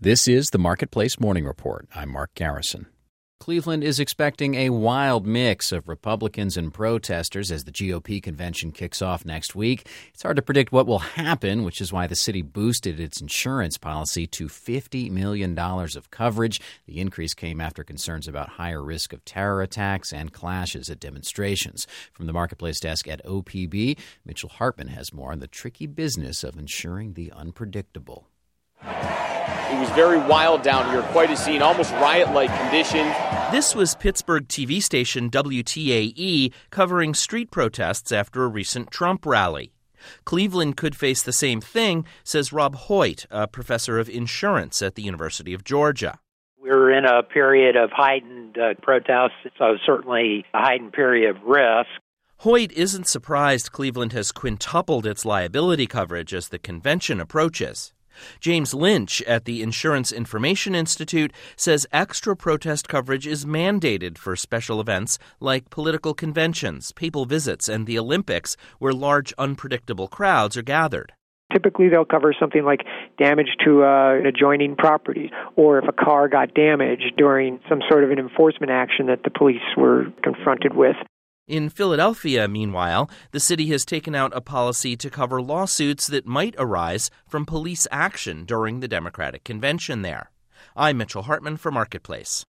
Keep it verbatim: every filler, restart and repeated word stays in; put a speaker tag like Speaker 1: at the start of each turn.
Speaker 1: This is the Marketplace Morning Report. I'm Mark Garrison. Cleveland is expecting a wild mix of Republicans and protesters as the G O P convention kicks off next week. It's hard to predict what will happen, which is why the city boosted its insurance policy to fifty million dollars of coverage. The increase came after concerns about higher risk of terror attacks and clashes at demonstrations. From the Marketplace desk at O P B, Mitchell Hartman has more on the tricky business of insuring the unpredictable.
Speaker 2: It was very wild down here, quite a scene, almost riot-like conditions.
Speaker 3: This was Pittsburgh T V station W T A E covering street protests after a recent Trump rally. Cleveland could face the same thing, says Rob Hoyt, a professor of insurance at the University of Georgia.
Speaker 4: We're in a period of heightened uh, protests, so certainly a heightened period of risk.
Speaker 3: Hoyt isn't surprised Cleveland has quintupled its liability coverage as the convention approaches. James Lynch at the Insurance Information Institute says extra protest coverage is mandated for special events like political conventions, papal visits, and the Olympics, where large, unpredictable crowds are gathered.
Speaker 5: Typically, they'll cover something like damage to uh, an adjoining property, or if a car got damaged during some sort of an enforcement action that the police were confronted with.
Speaker 3: In Philadelphia, meanwhile, the city has taken out a policy to cover lawsuits that might arise from police action during the Democratic convention there. I'm Mitchell Hartman for Marketplace.